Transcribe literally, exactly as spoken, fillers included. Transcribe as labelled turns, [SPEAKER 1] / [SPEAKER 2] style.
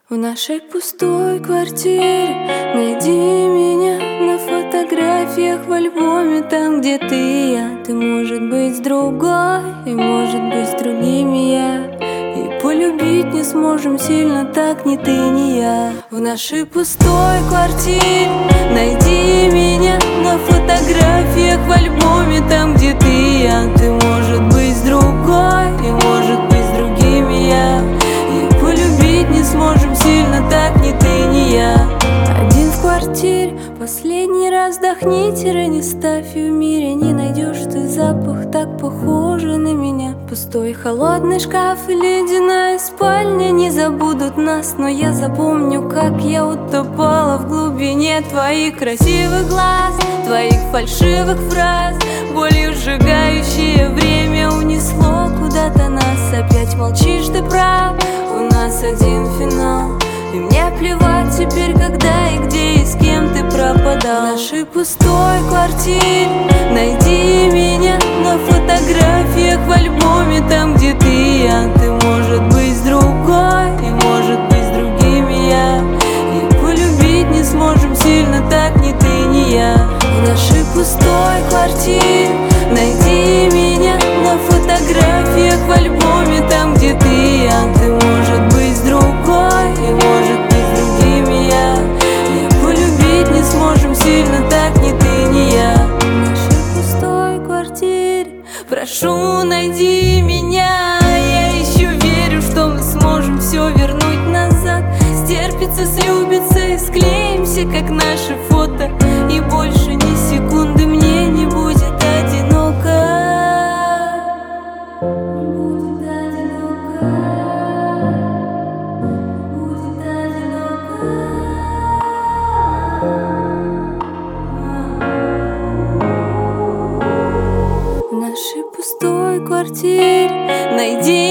[SPEAKER 1] В нашей пустой квартире найди меня на фотографиях в альбоме. Там, где ты и я, ты, может быть, с другой, и, может быть, с другими я. И полюбить не сможем сильно так ни ты, ни я. В нашей пустой квартире найди меня на фотографиях в альбоме. Там, где ты и я, ты, может быть, с другой, и, может быть, с другими я. И полюбить не сможем сильно так ни ты, ни я. Один в квартире, последний раз вдохни, не ставь, и в мире не найдешь ты запах так похожий на меня. Пустой холодный шкаф и ледяная спальня не забудут нас, но я запомню, как я утопала в глубине твоих красивых глаз, твоих фальшивых фраз. Болью сжигающее время унесло куда-то нас. Опять молчишь, ты прав, у нас один финал. И мне плевать теперь, когда и где и с кем ты пропадал. В нашей пустой квартире найди меня на фотографиях в альбоме. Там, где ты и я, ты, может быть, с другой, и, может быть, с другими я. И полюбить не сможем сильно так ни ты, ни я. В нашей пустой квартире найди меня на фотографиях в альбоме. Там, где ты и я, ты, может быть, с другой, и, может быть, с другими я. И полюбить не сможем сильно так ни ты, ни я. В нашей пустой квартире прошу, найди меня. Я еще верю, что мы сможем все вернуть назад. Стерпится, слюбится и склеимся, как наши фото. И больше ни секунды мне не будет одиноко. Будет одиноко. Будет одиноко. В нашей пустой квартире найди